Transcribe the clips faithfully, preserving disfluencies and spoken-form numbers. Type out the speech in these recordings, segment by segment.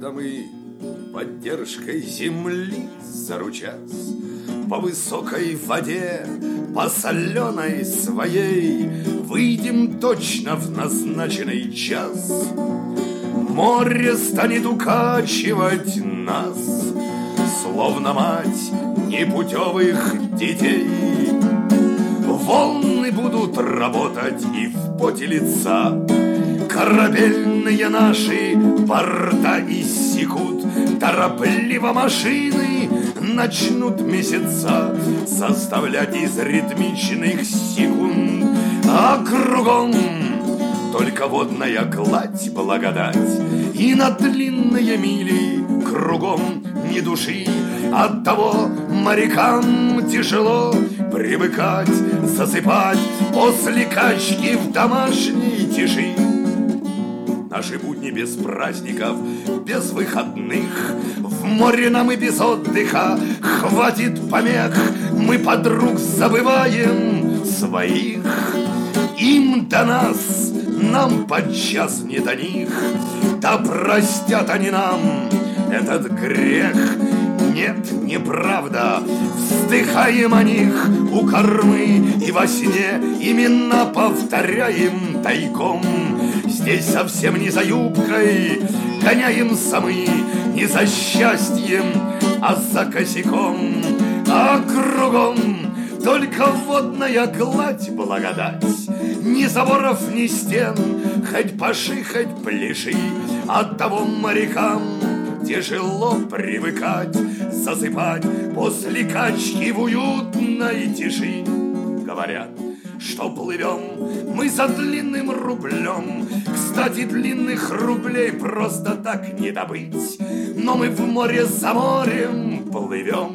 когда мы поддержкой земли заручась по высокой воде, по соленой своей выйдем точно в назначенный час. Море станет укачивать нас, словно мать непутевых детей. Волны будут работать и в поте лица, корабельные наши борта иссекут, торопливо машины начнут месяца составлять из ритмичных секунд, а кругом только водная гладь, благодать, и на длинные мили кругом ни души. Оттого морякам тяжело привыкать, засыпать после качки в домашней тиши. Наши будни без праздников, без выходных, в море нам и без отдыха хватит помех. Мы подруг забываем своих, им до нас, нам подчас не до них. Да простят они нам этот грех. Нет, неправда, вздыхаем о них у кормы и во сне именно повторяем тайком. Здесь совсем не за юбкой гоняемся мы, не за счастьем, а за косяком. А кругом только водная гладь, благодать, ни заборов, ни стен, хоть паши, хоть пляши. Оттого морякам тяжело привыкать, засыпать после качки в уютной тиши. Говорят, что плывем мы за длинным рублем. Кстати, длинных рублей просто так не добыть, но мы в море за морем плывем.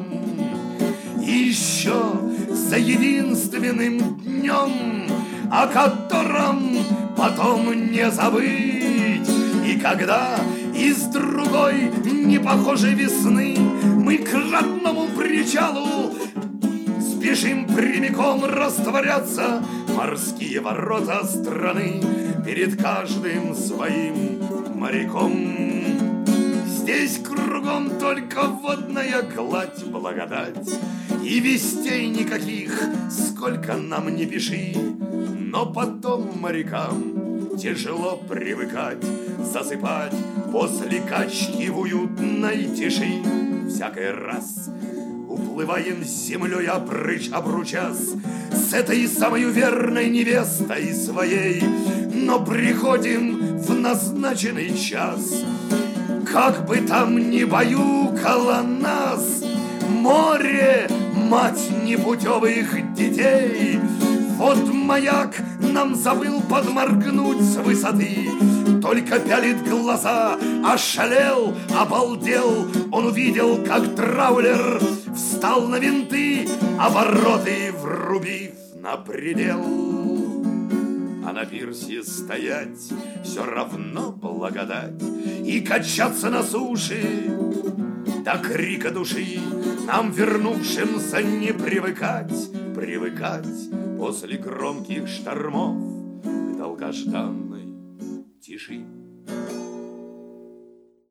И еще за единственным днем, о котором потом не забыть. И когда из другой непохожей весны мы к родному причалу спешим прямиком растворяться, морские ворота страны перед каждым своим моряком. Здесь кругом только водная гладь, благодать, и вестей никаких, сколько нам не пиши. Но потом морякам тяжело привыкать, засыпать после качки в уютной тиши. Всякий раз уплываем с землей обрыч обручас с этой самой верной невестой своей, но приходим в назначенный час. Как бы там ни баюкало нас море, мать непутевых детей, вот маяк нам забыл подморгнуть с высоты, только пялит глаза, ошалел, обалдел. Он увидел, как траулер встал на винты, обороты врубив на предел. А на пирсе стоять все равно благодать, и качаться на суше до крика души. Нам, вернувшимся, не привыкать, привыкать после громких штормов к долгожданной тиши.